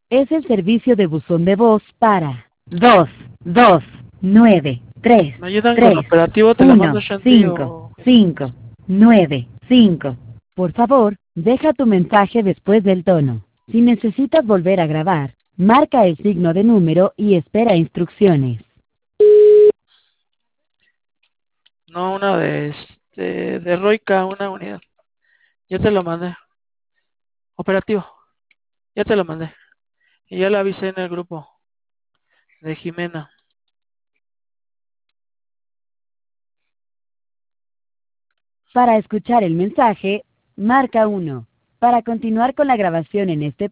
Es el servicio de buzón de voz para 229 ¿Me ayudan con 3 operativo? ¿Te la mando 1 Shanti 5 o qué hacemos? 5 9 5. Por favor, deja tu mensaje después del tono. Si necesitas volver a grabar, marca el signo de número y espera instrucciones. No, una de Roica, una unidad. Ya te lo mandé. Operativo. Ya te lo mandé. Y ya la avisé en el grupo de Jimena. Para escuchar el mensaje, marca 1. Para continuar con la grabación en este